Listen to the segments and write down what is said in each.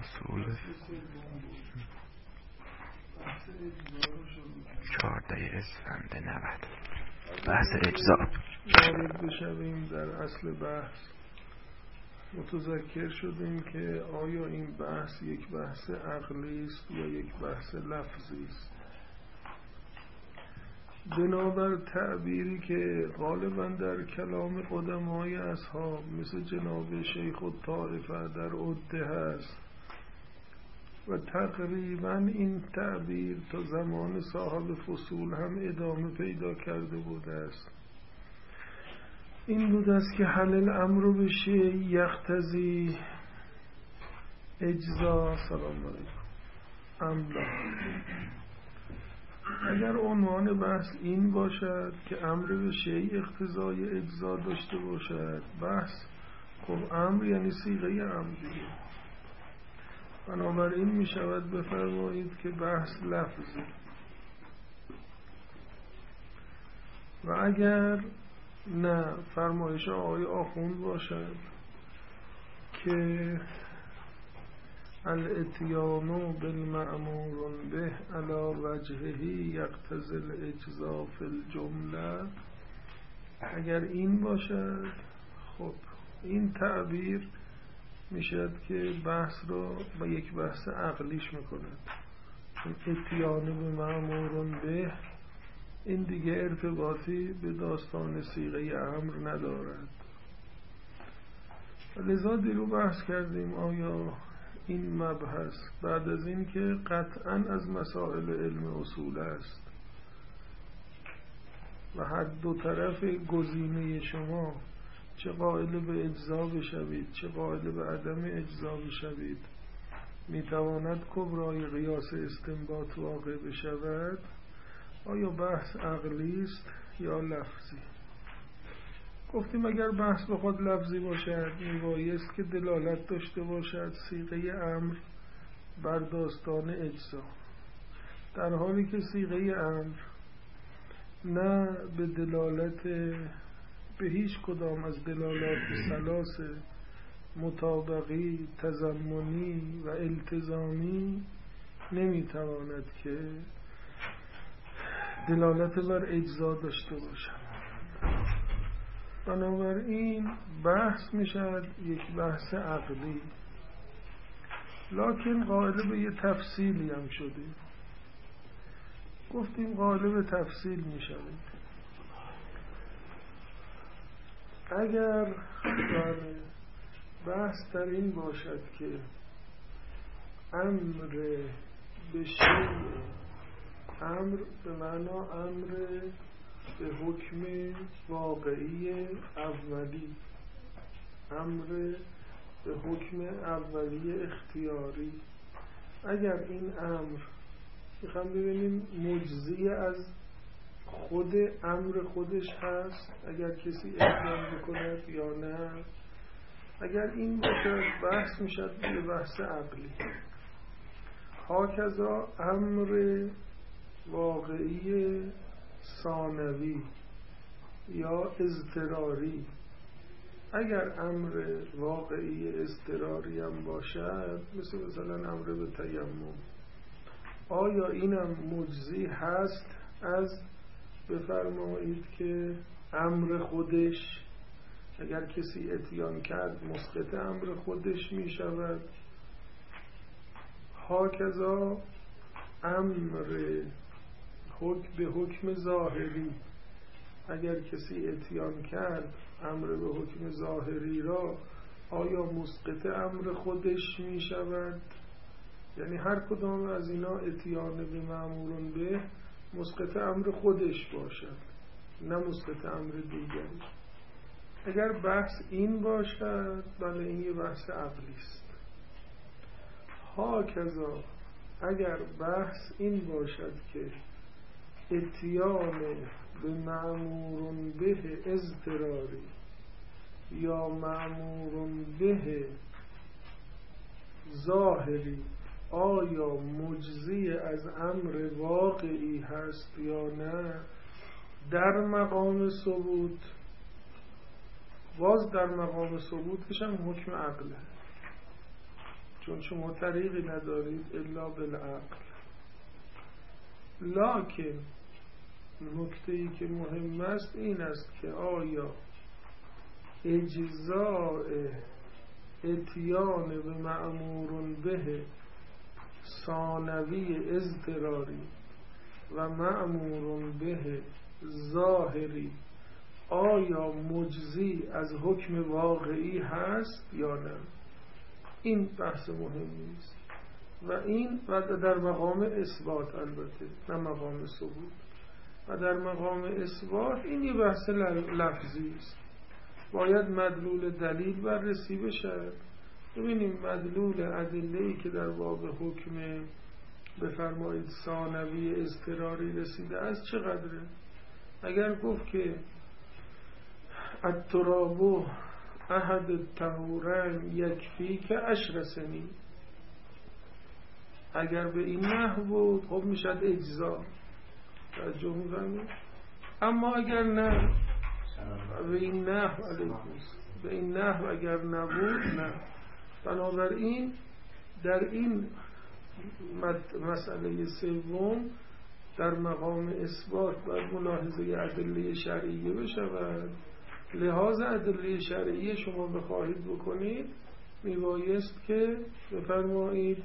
اصول 14 اسفند 90 بحث اجزا. وارد بشویم در اصل بحث. متذکر شدیم که آیا این بحث یک بحث عقلی است یا یک بحث لفظی است. بنابر تعبیری که غالبا در کلام قدمای اصحاب مثل جناب شیخ الطائفه در عده هست و تقریبا این تعبیر تا زمان صاحب فصول هم ادامه پیدا کرده بوده است، این بود است که حل الامر به شیء یقتضی اجزا. سلام علیکم. املا اگر عنوان بحث این باشد که امر به شیء اقتضای اجزا داشته باشد، بحث خب امر یعنی صیغه امر دیگه، بنابراین می شود بفرمایید که بحث لفظی. و اگر نه فرمایش آقای آخوند باشد که الاتیان بالمأمور به علی وجهه یقتضی الاجزا فی الجمله، اگر این باشد خب این تعبیر میشد که بحث رو با یک بحث عقلیش میکند، چون اتیان به مأمور به این دیگه ارتباطی به داستان صیغه امر ندارد. لذا دیرو بحث کردیم آیا این مبحث بعد از این که قطعا از مسائل علم اصول است و هر دو طرف گزینه شما چه قائل به اجزا بشوید چه قائل به عدم اجزا بشوید میتواند کبرای قیاس استنباط واقع بشود، آیا بحث عقلی است یا لفظی؟ گفتیم اگر بحث بخواد لفظی باشد میبایست که دلالت داشته باشد صیغه امر بر داستان اجزا، در حالی که صیغه امر نه به دلالت به هیچ کدام از دلالات ثلاث مطابقی، تضمنی و التزامی نمیتواند که دلالت بر اجزا داشته باشد. بنابراین بحث میشد یک بحث عقلی، لکن قائل به یه تفصیلی هم شدیم. گفتیم قائل به تفصیل میشویم اگر بحث در این باشد که امر به شیء، امر به معنا امر به حکم واقعی اولی، امر به حکم اولی اختیاری، اگر این امر میخوام ببینیم مجزی از خود امر خودش هست اگر کسی اقدام بکند یا نه، اگر این باشد بحث میشد به بحث عقلی. هاکذا امر واقعی ثانوی یا اضطراری، اگر امر واقعی اضطراری هم باشد مثلا امر به تیمم، آیا اینم مجزی هست از بفرمایید که امر خودش اگر کسی اتیان کرد مسقط امر خودش می شود؟ هاکذا امر به حکم ظاهری، اگر کسی اتیان کرد امر به حکم ظاهری را آیا مسقط امر خودش می شود؟ یعنی هر کدام از اینا اتیان به مأمور به مسقط امر خودش باشد نه مسقط امر دیگری. اگر بحث این باشد بله این یه بحث عقلی است. هاکذا اگر بحث این باشد که اتیان به مأمور به اضطراری یا مأمور به ظاهری آیا مجزی از امر واقعی هست یا نه، در مقام ثبوت، باز در مقام ثبوتش هم حکم عقله. چون شما طریقی ندارید الا بالعقل. لکن نکته‌ای که مهم است این است که آیا اجزاء اتیان به مأمور به ثانوی اضطراری و مأمور به ظاهری آیا مجزی از حکم واقعی هست یا نه؟ این بحث مهمی است و این در مقام اثبات، البته نه مقام ثبوت. و در مقام اثبات این یه بحث لفظی است، باید مدلول دلیل بررسی بشه. ببینیم مدلول ادله‌ای که در باب حکم بفرمایید ثانوی اضطراری رسیده است چقدره؟ اگر گفت که التراب احد الطهورین یکفی که 10 سنین، اگر به این نحو بود خب میشد اجزا، توجه می‌فرمایید. اما اگر نه به این نحو به این نحو اگر نبود نه. بنابراین در این مسئله سوم در مقام اثبات باید ملاحظه ادله شرعیه بشه و لحاظ ادله شرعیه شما بخواهید بکنید میبایست که بفرمایید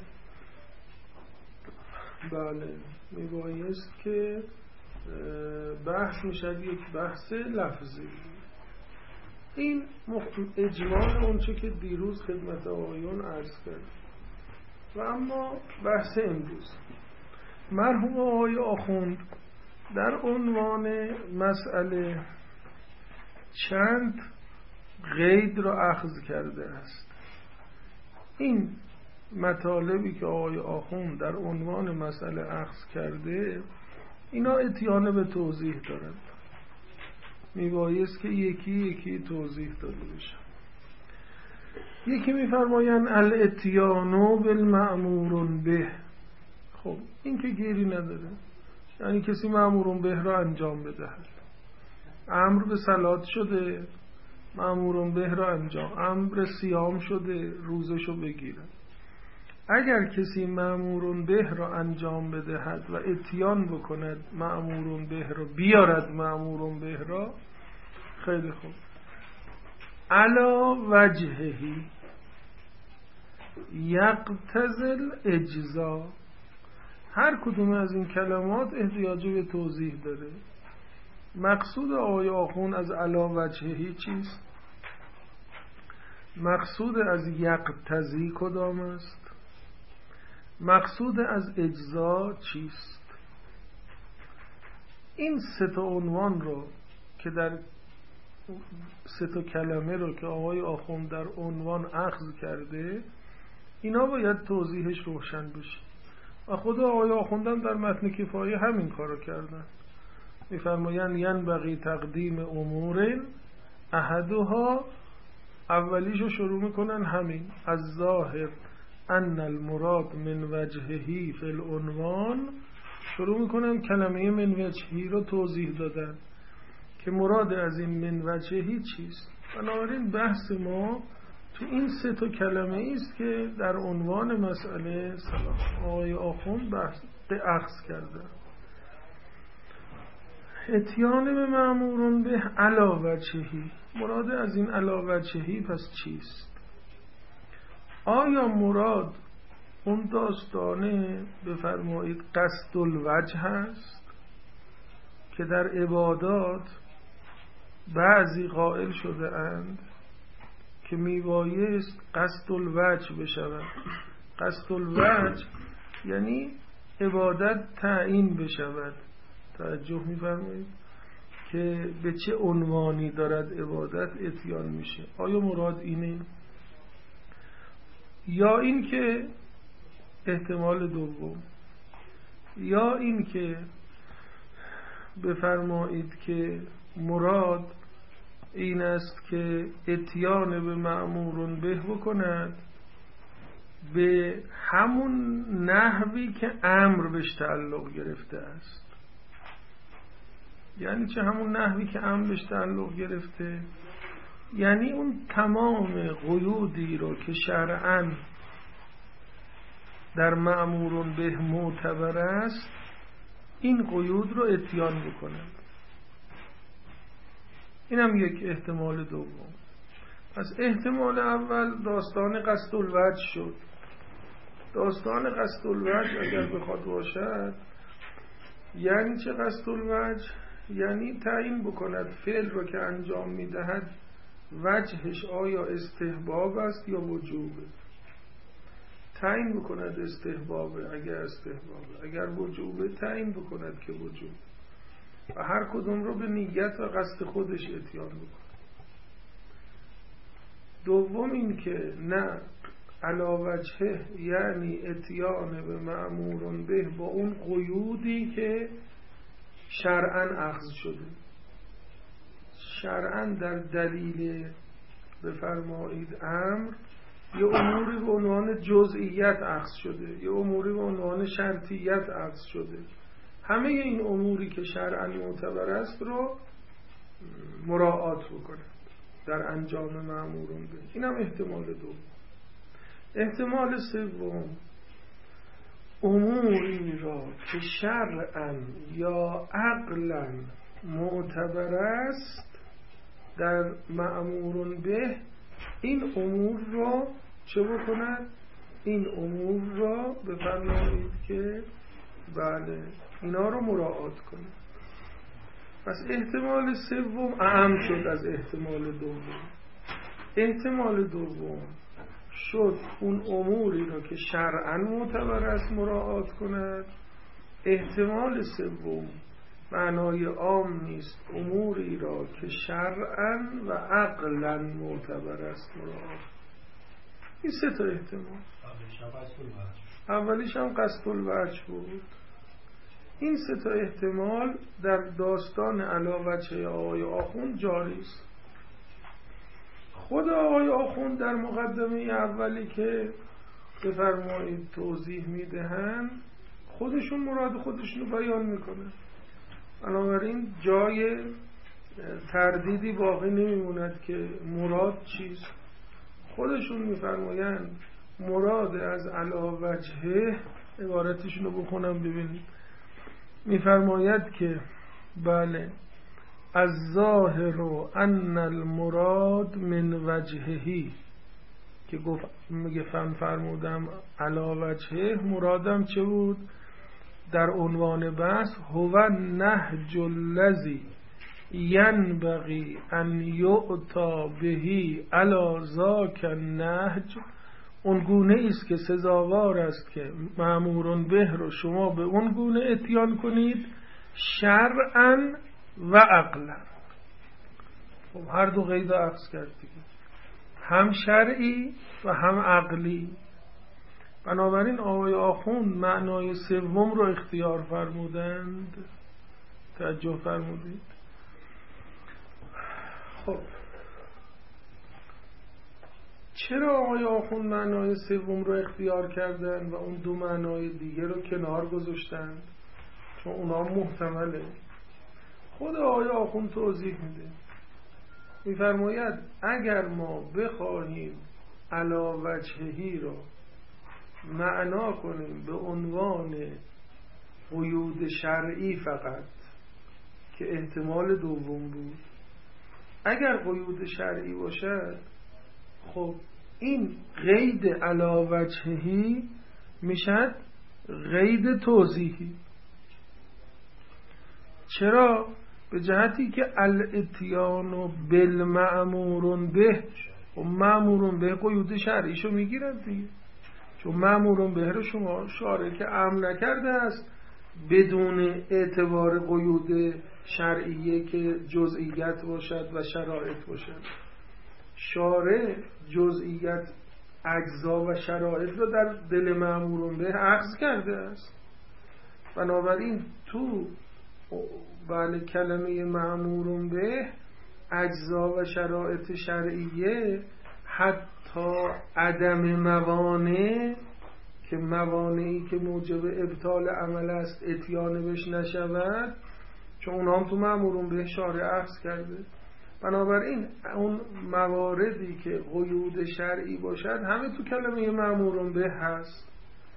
بله میبایست که بحث میشد یک بحث لفظی. این اجمال اونچه که دیروز خدمت آقایون عرض کرد. و اما بحث امروز مرحوم آقای آخوند در عنوان مسئله چند قید را اخذ کرده است. این مطالبی که آقای آخوند در عنوان مسئله اخذ کرده اینا اتیان به توضیح دارند، میبایست که یکی یکی توضیح داده بشه. یکی میفرمایند الاتیانو بالمأمور به. خب این که گیری نداره، یعنی کسی مأمور به را انجام بدهد. امر به صلات شده، مأمور به را انجام، امر صیام شده، روزشو بگیره. اگر کسی مأمور به را انجام بدهد و اتیان بکند مأمور به را، بیارد مأمور به را، خیلی خوب. علا وجههی یقتضی اجزا. هر کدوم از این کلمات احتیاج به توضیح داره. مقصود آقای آخوند از علا وجههی چیست؟ مقصود از یقتضی کدام است؟ مقصود از اجزا چیست؟ این 3 عنوان رو که در 3 کلمه رو که آقای آخوند در عنوان اخذ کرده اینا باید توضیحش روشن بشه. و خود آقای آخوندم در متن کفایه همین کارو کردن. میفرمایند ینبغی تقدیم امور احدها، اولیشو شروع میکنن همین از ظاهر ان المراد من وجههی فی العنوان، شروع میکنن کلمه من وجهی رو توضیح دادن که مراد از این من وجهی چیست. بنابراین بحث ما تو این 3 کلمه است که در عنوان مسئله سلام آقای آخوند بحث اخذ کرده. اتیان به مأمور به علا وجهی، مراد از این علا وجهی پس چیست؟ آیا مراد اون داستانه بفرمایید قصد الوجه هست که در عبادات بعضی قائل شده اند که میبایست قصد الوجه بشود؟ قصد الوجه یعنی عبادت تعیین بشود. توجه میفرمایید که به چه عنوانی دارد عبادت اتیان میشه. آیا مراد اینه؟ یا این که احتمال دوم، یا این که بفرمایید که مراد این است که اتیان به مأمور به بکند به همون نحوی که امر بهش تعلق گرفته است. یعنی چه همون نحوی که امر بهش تعلق گرفته؟ یعنی اون تمام قیودی رو که شرعاً در مأمورون به معتبر است این قیود رو اتیان بکنند. این هم یک احتمال دوم. پس احتمال اول داستان قصد الوجه شد. داستان قصد الوجه اگر بخواد باشد یعنی چه قصد الوجه؟ یعنی تعیین بکند فعل رو که انجام میدهد وجهش آیا استحباب است یا وجوبه. تعیین بکند استحبابه اگر استحبابه، اگر وجوبه تعیین بکند که وجوب، و هر کدوم رو به نیت و قصد خودش اتیان بکند. دوم این که نه علا وجهه یعنی اتیان به مأمورون به با اون قیودی که شرعاً اخذ شده. شرعاً در دلیل بفرمایید امر یه اموری به عنوان جزئیت اخذ شده، یه اموری به عنوان شرطیت اخذ شده. همه این اموری که شرعاً معتبر است رو مراعات بکنه در انجام مأمورون به. اینم احتمال دوم. احتمال سوم اموری را که شرعاً یا عقلاً معتبر است در مأمورون به این امور را چه بکنند؟ این امور را بفرمایید که بله اینا رو مراعات کنید. پس احتمال سوم اعم شد از احتمال دوم. احتمال دوم شد اون اموری را که شرعاً معتبر است مراعات کند. احتمال سوم معنای عام نیست، اموری را که شرعاً و عقلاً معتبر است مراعات. این سه تا احتمال. اولیش هم قصد الوجه بود. این سه تا احتمال در داستان علی وجه آقای آخوند جاری است. خود آقای آخوند در مقدمه اولی که بفرمایید توضیح میدهن خودشون مراد خودشون رو بیان میکنن، بنابراین جای تردیدی باقی نمیموند که مراد چیست. خودشون میفرمایند مراد از علی وجهه، عبارتشون رو بخونم ببینید، میفرماید که بله از ظاهر ان المراد من وجههی که گفت میگه فرمودم علی وجهه، مرادم چه بود در عنوان بحث؟ هو نهج الذی ینبغی ان یؤتی بهی علی ذاک النهج، اون گونه است که سزاوار است که مأمورون به رو شما به اون گونه اتیان کنید شرعاً و عقلاً. خب هر دو قید اخذ کردید، هم شرعی و هم عقلی. بنابراین آقای آخوند معنای سوم رو اختیار فرمودند. توجه فرمودید. خب چرا آقای آخوند معنای سوم رو اختیار کردن و اون دو معنای دیگه رو کنار گذاشتن؟ چون اونا محتمله. خود آقای آخوند توضیح میده، میفرماید اگر ما بخواهیم علی وجههی رو معنا کنیم به عنوان قیود شرعی فقط که احتمال دوم بود، اگر قیود شرعی باشد خب این قید علی وجههی میشد قید توضیحی. چرا؟ به جهتی که الاتیان بالمأمورون به، و مأمورون به قیود شرعیشو میگیرند دیگه، چون مأمورون به رو شما شارع که امر نکرده است بدون اعتبار قیود شرعیه که جزئیت باشد و شرایط باشد. شارع جزئیت اجزا و شرایط رو در دل مأمورون به اخذ کرده است. بنابراین تو بله کلمه مأمورون به اجزا و شرایط شرعیه حتی عدم موانع که موانعی که موجب ابطال عمل است اتیان بهش نشود، چون اونها هم تو مأمورون به شارع اخذ کرده. بنابراین اون مواردی که قیود شرعی باشد همه تو کلمه مأمورون به هست.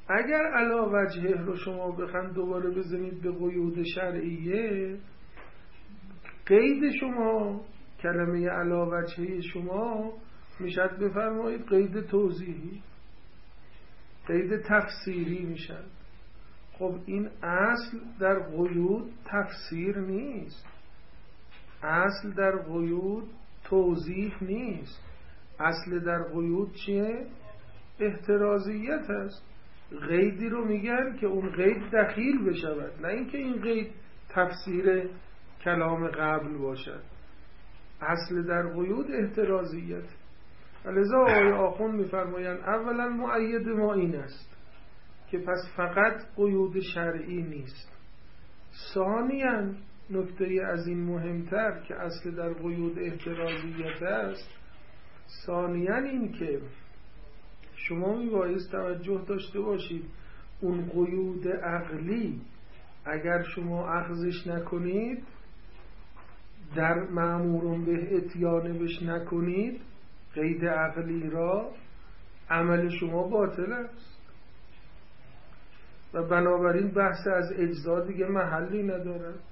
اگر علی وجهه رو شما بخواید دوباره بزنید به قیود شرعیه، قید شما کلمه علی وجهه شما میشد بفرمایید قید توضیحی، قید تفسیری میشد. خب این اصل در قیود تفسیر نیست، اصل در قیود توضیح نیست، اصل در قیود چیه؟ احترازیت است. قیدی رو میگن که اون قید دخیل بشود، نه اینکه این قید تفسیر کلام قبل باشد. اصل در قیود احترازیت. لذا آقای آخوند میفرمایند اولا مؤید ما این است که پس فقط قیود شرعی نیست. ثانیاً نکته از این مهمتر که اصل در قیود احترازیت است، ثانیاً این که شما میبایست توجه داشته باشید اون قیود عقلی اگر شما اخذش نکنید، در مأمورون به اتیان بش نکنید، قید عقلی را، عمل شما باطل است و بنابراین بحث از اجزا دیگه محلی ندارد.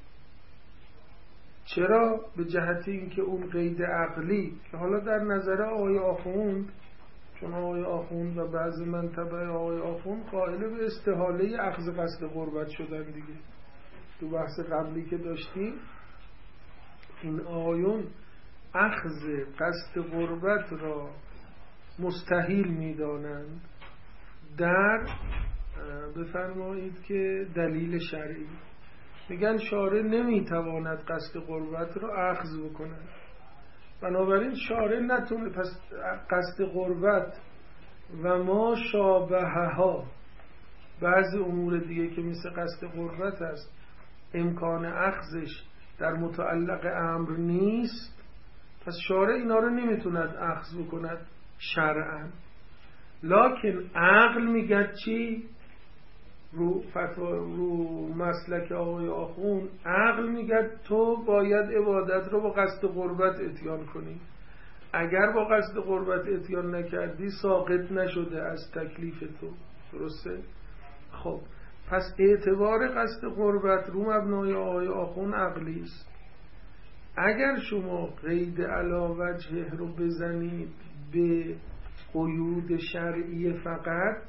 چرا؟ به جهت اینکه اون قید عقلی که حالا در نظر آقای آخوند، چون آقای آخوند و بعضی منطبع آقای آخوند قائل به استحاله اخذ قصد قربت شدن دیگه، تو بحث قبلی که داشتیم این آیون اخذ قصد قربت را مستحیل میدانند در بفرمایید که دلیل شرعی. میگن شارع نمیتواند قصد قربت را اخذ بکند، بنابراین شارع نتونه پس قصد قربت و ما شابهها، بعضی امور دیگه که مثل قصد قربت است امکان اخذش در متعلق امر نیست، پس شارع اینا رو نمیتوند اخذ بکند شرعاً. لکن عقل میگه چی؟ رو فتوا رو مسلک آقای آخوند عقل میگه تو باید عبادت رو با قصد قربت اتیان کنی. اگر با قصد قربت اتیان نکردی ساقط نشده از تکلیف تو. درسته؟ خب پس اعتبار قصد قربت رو مبنای آقای آخوند عقلی است. اگر شما قید علی وجهه رو بزنید به قیود شرعی فقط،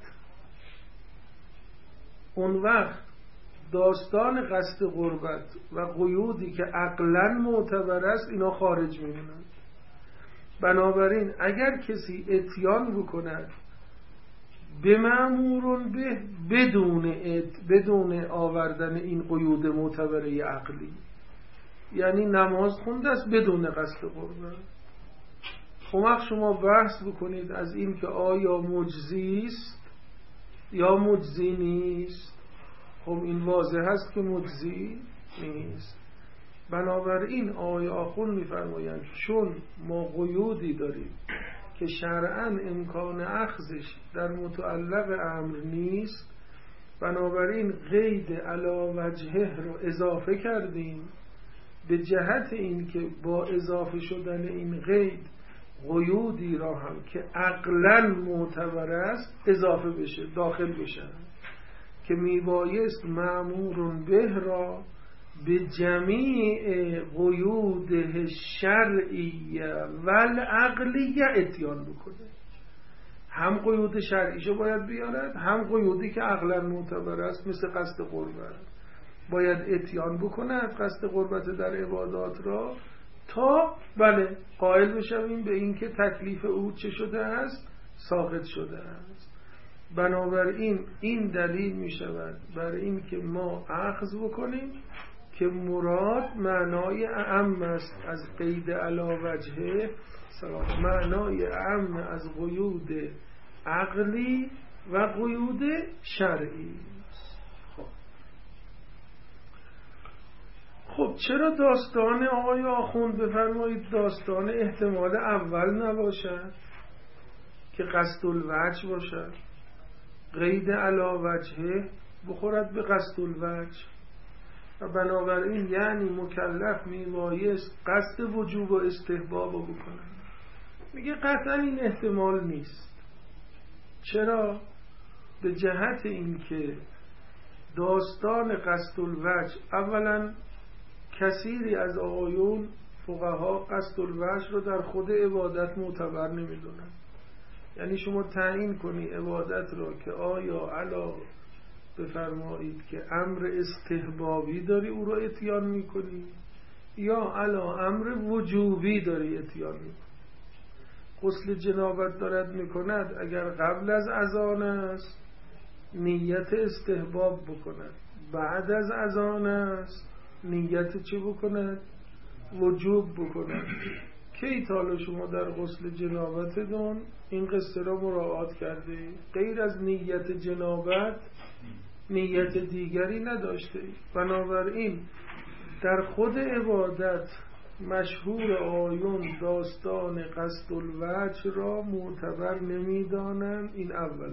اون وقت داستان قصد قربت و قیودی که عقلاً معتبر است اینا خارج میمونند. بنابراین اگر کسی اتیان بکند به مأمورون به بدون آوردن این قیود معتبره عقلی، یعنی نماز خونده است بدون قصد قربت، خب شما بحث بکنید از این که آیا مجزی است یا مجزی نیست. خب این واضح است که مجزی نیست. بنابراین آقای آخوند میفرمایند چون ما قیودی داریم که شرعاً امکان اخذش در متعلق امر نیست، بنابراین قید علی وجهه رو اضافه کردیم به جهت این که با اضافه شدن این قید قیودی را هم که عقلاً معتبر است اضافه بشه، داخل بشه، که میبایست مأمورون به را به جمیع قیوده شرعیه و العقلیه اتیان بکنه. هم قیود شرعیشو باید بیارد، هم قیودی که عقلاً معتبر است مثل قصد قربت باید اتیان بکند، قصد قربت در عبادات را، تا بله قائل بشویم به این که تکلیف او چه شده است؟ ساقط شده است. بنابراین این دلیل می شود برای این که ما اخذ بکنیم که مراد معنای اعم است از قید علی وجهه، معنای اعم از قیود عقلی و قیود شرعی. خب چرا داستان آقای آخوند بفرمایید داستان احتمال اول نباشد که قصد الوجه باشد؟ قید علی وجهه بخورد به قصد الوجه و بنابراین یعنی مکلف میبایست قصد وجوب و استحباب رو بکنه. میگه قطعا این احتمال نیست. چرا؟ به جهت اینکه داستان قصد الوجه، اولا کثیری از آقایون فقها قصد الوجه رو در خود عبادت معتبر نمیدونن. یعنی شما تعیین کنی عبادت رو که آیا علا بفرمایید که امر استحبابی داری او رو اتیان میکنی یا علا امر وجوبی داری اتیان میکنی. غسل جنابت دارد میکند، اگر قبل از اذان است نیت استحباب بکند، بعد از اذان است نیت چه بکند؟ وجوب بکند. کی تا شما در غسل جنابتتون این قصه را مراعات کرده؟ غیر از نیت جنابت نیت دیگری نداشته. بنابراین در خود عبادت مشهور آیون داستان قصد الوجه را معتبر نمیدانند. این اولا.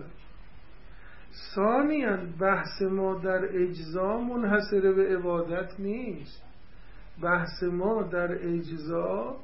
ثانیاً بحث ما در اجزا منحصر به عبادت نیست. بحث ما در اجزا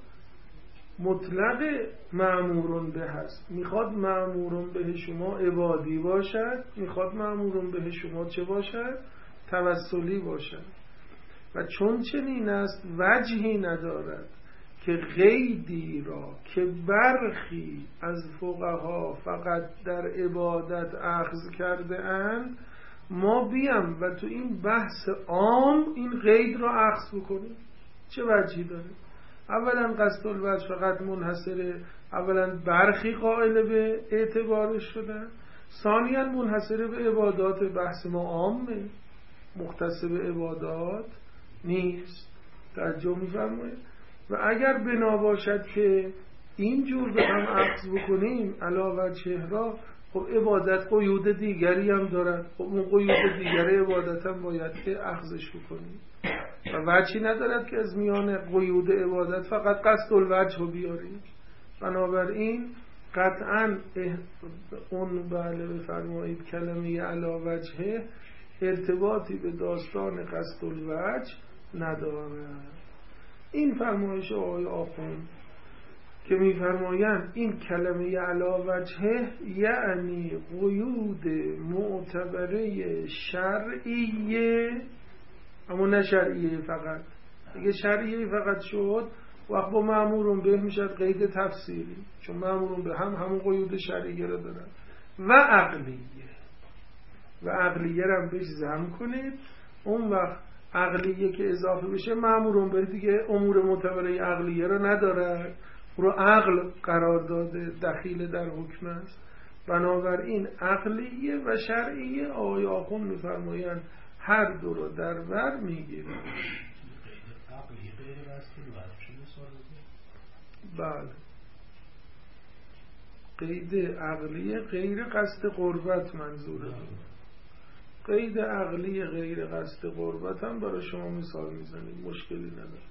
مطلق مأمورون به هست. میخواد مأمورون به شما عبادی باشد، میخواد مأمورون به شما چه باشد؟ توسلی باشد. و چون چنین است وجهی ندارد که قیدی را که برخی از فقها فقط در عبادت اخذ کرده اند ما بیم و تو این بحث عام این قید را اخذ بکنیم. چه وجهی داره؟ اولا قصد الوجه فقط منحصر، اولا برخی قائل به اعتبارش شدن، ثانیا منحصر به عبادات. بحث ما عامه، مختص به عبادات نیست. توجه می‌فرمایید؟ و اگر بنا باشد که اینجور به هم اخذ بکنیم علاوه چهره، خب عبادت قیود دیگری هم دارد. خب اون قیود دیگری عبادت هم باید که اخذش بکنیم و وجهی ندارد که از میان قیود عبادت فقط قصد الوجه رو بیاریم. بنابراین قطعا اون بله بفرمایید کلمه علی وجهه ارتباطی به داستان قصد الوجه ندارد. این فرمایش آقای آخوند که میفرمایند این کلمه علی وجهه یعنی قیود معتبره شرعیه، اما نه شرعیه فقط. اگه شرعیه فقط شد وقت با مأمورون به میشد قید تفسیری، چون مأمورون به همون قیود شرعیه رو دارن. و عقلیه رو هم بهش ضم کنید. اون وقت عقلیه که اضافه بشه مأمورون به دیگه امور معتبره عقلیه رو نداره، رو عقل قرار داده، دخیل در حکم است. بنابراین عقلیه و شرعیه آقای آخوند میفرمایند هر دو رو در بر میگیره. بله، قید عقلیه غیر قصد قربت منظوره. قید عقلی غیر قصد قربت هم برای شما مثال میزنیم، مشکلی نداره.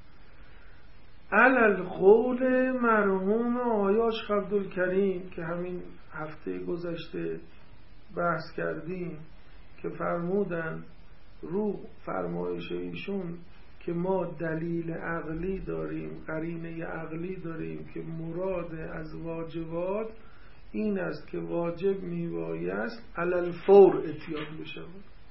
علل قول مرحوم آقای آشق عبدالکریم که همین هفته گذشته بحث کردیم که فرمودن رو فرمایش ایشون که ما دلیل عقلی داریم، قرینه عقلی داریم که مراد از واجبات این است که واجب میبایست علل فور اتیان بشود.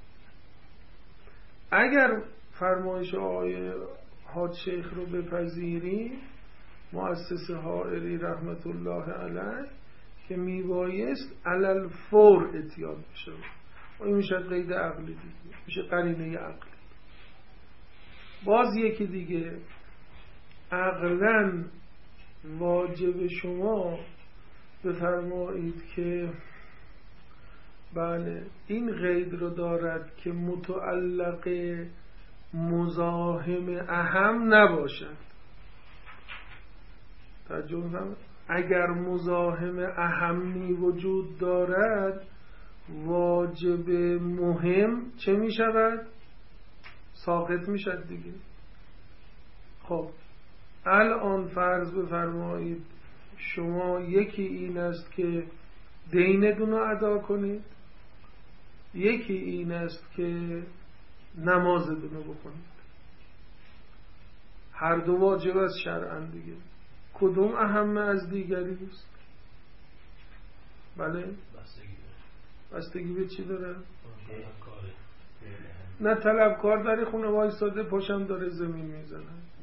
اگر فرمایش آقای حاج شیخ رو بپذیریم، مؤسس حائری رحمت الله علیه، که میبایست علل فور اتیان بشود، این میشه قید عقلی دیگه، میشه قرینه عقلی. باز یکی دیگه، عقلاً واجب شما بفرمایید که بله این قید رو دارد که متعلق مزاحم اهم نباشد. اگر مزاحم اهمی وجود دارد واجب مهم چه می شود؟ ساقط می شود دیگه. خب الان فرض بفرمایید شما یکی این است که دینتون رو ادا کنید، یکی این است که نمازتون رو بکنید. هر دو واجب است شرعاً دیگه. کدوم اهم از دیگری است؟ بله بستگی به چی داره؟ نه طلبکار داره خونه وایساده پاشم داره زمین میزنه.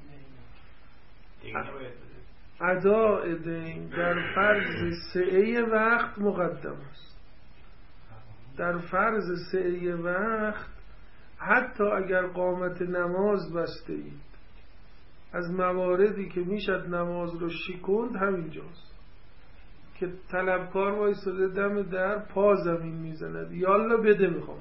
اداء دین در فرض سعه وقت مقدم است. در فرض سعه وقت حتی اگر قامت نماز بسته اید، از مواردی که میشد نماز رو شکند همینجاست که طلبکار وایساده دم در پا زمین میزند یالا بده میخوام.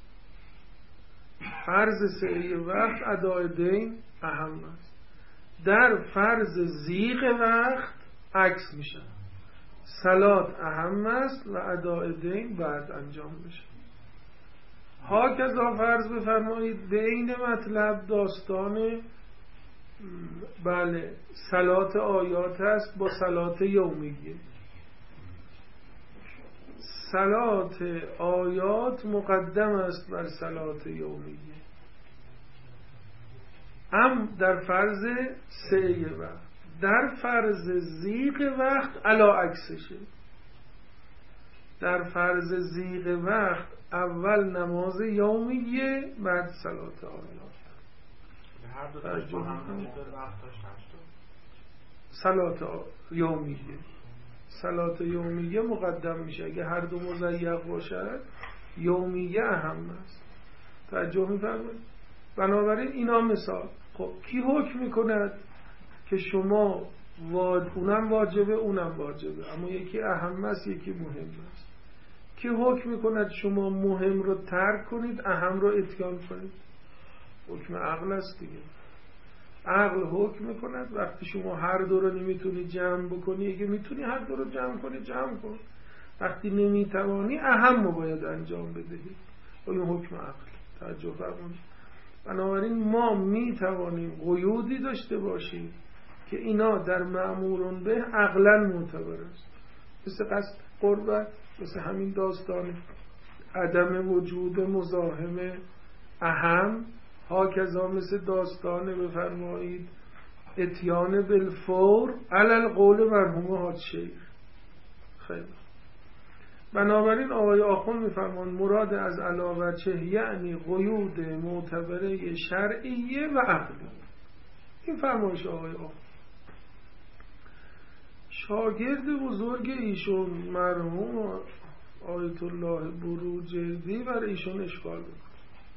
فرض سعی وقت اداء دین اهم است. در فرض زیغ وقت عکس میشه، صلات اهم است و اداء دین بعد انجام میشه. هاکذا فرض بفرمایید به این مطلب داستان بله صلات آیات هست با صلات یومیه. صلات آیات مقدم است بر صلات یومیه، در فرض سعی وقت. در فرض زیغ وقت علا عکسشه. در فرض زیغ وقت اول نماز یومیه بعد صلات آیات. هر دو تاش با هم داره وقت داشت. صلات یومیه، صلات یومیه مقدم میشه. اگه هر دو مضیق باشد یومیه اهم است. توجه می‌فرمایید؟ بنابراین اینا مثال. خب کی حکم میکند که شما اونم واجبه اونم واجبه، اما یکی اهم است یکی مهم است؟ کی حکم میکند شما مهم رو ترک کنید اهم رو اتیان کنید؟ حکم عقل است دیگه. عقل حکم میکند وقتی شما هر دو رو نمیتونی جمع بکنی، اگه میتونی هر دو رو جمع کنی جمع کن، وقتی نمیتوانی اهم رو باید انجام بدهی. این حکم عقل. توجه فرمایید. بنابراین ما میتوانیم قیودی داشته باشیم که اینا در مأمورون به عقلا معتبر است، مثل قصد قربت، مثل همین داستان عدم وجود مزاحم اهم، هاکذا مثل داستان بفرمایید اتیان بالفور علل قول مرحوم حاج شیخ. خیلی بنابراین آقای آخوند میفرمان مراد از علاوچه یعنی قیود معتبره شرعیه و عقلی. این فرمایش آقای آخوند. شاگرد بزرگ ایشون مرحوم آیت الله بروجردی بر ایشون اشکال میکنه.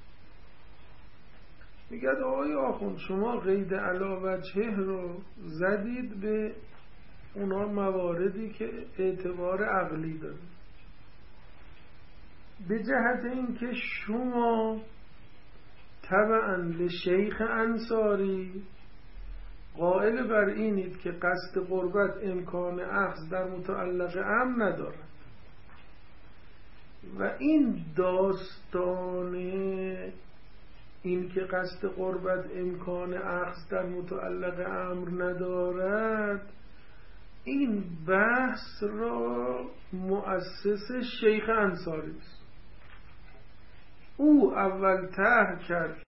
میگه آقای آخوند شما قید علاوچه رو زدید به اونا مواردی که اعتبار عقلی داره، به جهت اینکه شما تبعاً لشیخ انصاری قائل بر اینید که قصد قربت امکان اخذ در متعلق امر ندارد و این داستان این که قصد قربت امکان اخذ در متعلق امر ندارد، این بحث را مؤسس شیخ انصاری است. او اول طرح کرد